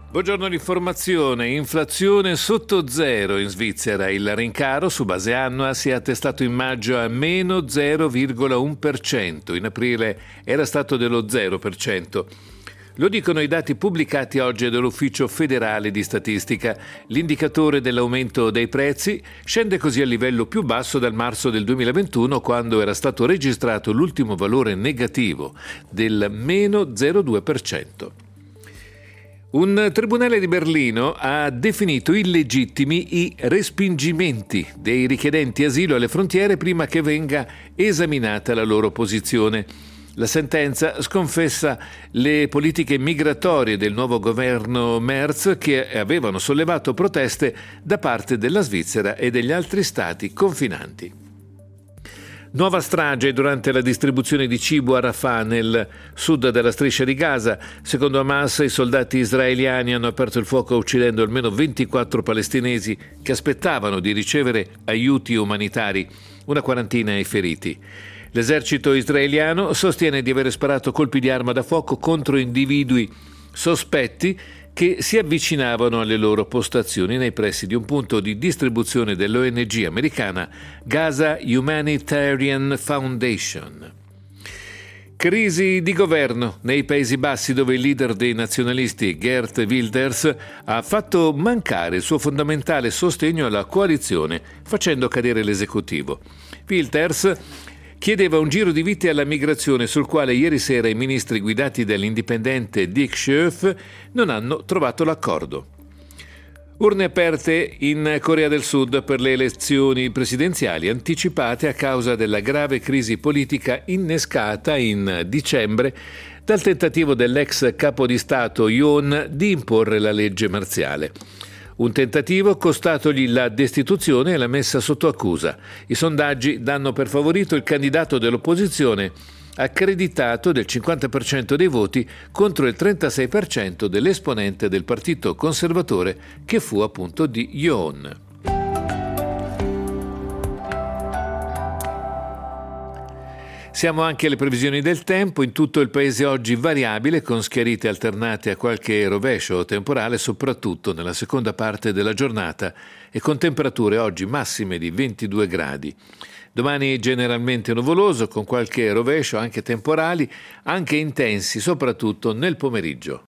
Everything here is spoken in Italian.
Buongiorno, l'informazione. Inflazione sotto zero in Svizzera. Il rincaro su base annua si è attestato in maggio a meno 0,1%. In aprile era stato dello 0%. Lo dicono i dati pubblicati oggi dall'Ufficio federale di statistica. L'indicatore dell'aumento dei prezzi scende così al livello più basso dal marzo del 2021, quando era stato registrato l'ultimo valore negativo del meno 0,2%. Un tribunale di Berlino ha definito illegittimi i respingimenti dei richiedenti asilo alle frontiere prima che venga esaminata la loro posizione. La sentenza sconfessa le politiche migratorie del nuovo governo Merz, che avevano sollevato proteste da parte della Svizzera e degli altri stati confinanti. Nuova strage durante la distribuzione di cibo a Rafah, nel sud della striscia di Gaza. Secondo Hamas, i soldati israeliani hanno aperto il fuoco uccidendo almeno 24 palestinesi che aspettavano di ricevere aiuti umanitari. Una quarantina ai feriti. L'esercito israeliano sostiene di aver sparato colpi di arma da fuoco contro individui sospetti che si avvicinavano alle loro postazioni nei pressi di un punto di distribuzione dell'ONG americana Gaza Humanitarian Foundation. Crisi di governo nei Paesi Bassi, dove il leader dei nazionalisti Geert Wilders ha fatto mancare il suo fondamentale sostegno alla coalizione, facendo cadere l'esecutivo. Wilders chiedeva un giro di vite alla migrazione, sul quale ieri sera i ministri guidati dall'indipendente Dick Schöpf non hanno trovato l'accordo. Urne aperte in Corea del Sud per le elezioni presidenziali anticipate a causa della grave crisi politica innescata in dicembre dal tentativo dell'ex capo di Stato Yoon di imporre la legge marziale. Un tentativo costatogli la destituzione e la messa sotto accusa. I sondaggi danno per favorito il candidato dell'opposizione, accreditato del 50% dei voti contro il 36% dell'esponente del partito conservatore, che fu appunto di Yoon. Siamo anche alle previsioni del tempo. In tutto il paese oggi variabile, con schiarite alternate a qualche rovescio temporale, soprattutto nella seconda parte della giornata, e con temperature oggi massime di 22 gradi. Domani generalmente nuvoloso, con qualche rovescio, anche temporali, anche intensi, soprattutto nel pomeriggio.